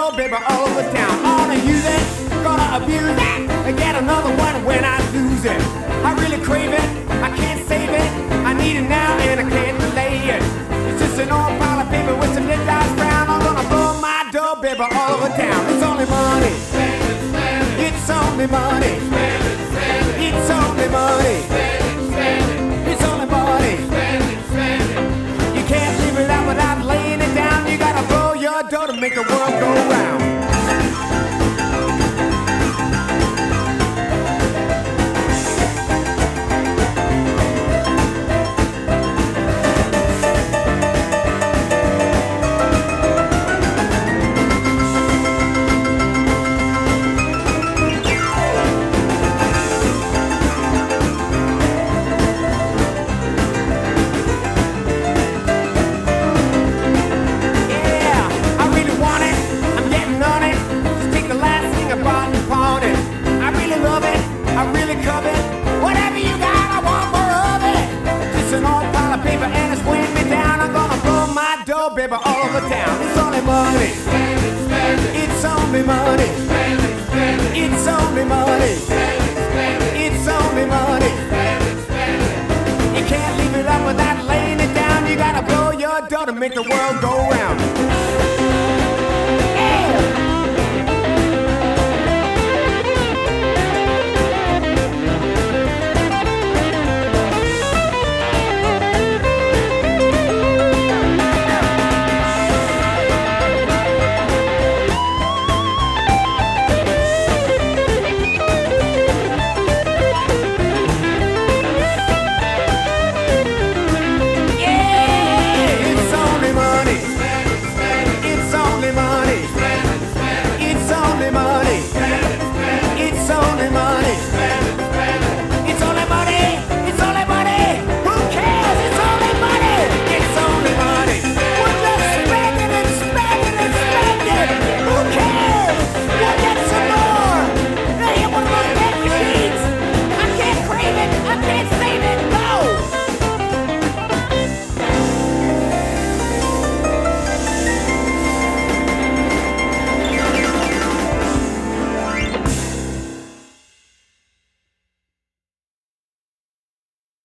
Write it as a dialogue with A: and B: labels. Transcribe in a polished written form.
A: dough, baby, all over town. Gonna use it, gonna abuse it, and get another one when I lose it. I really crave it, I can't save it, I need it now and I can't delay it. It's just an old pile of paper with some midnight frown. I'm gonna blow my dough, baby, all over town. It's only money, it's only money, it's only money, it's only money. You can't leave it out without laying it down. You gotta blow your dough to make the world go round. Baby, all over town. It's only money. It's only money. It's only money. It's only money. You can't leave it up without laying it down. You gotta blow your dough to make the world go round.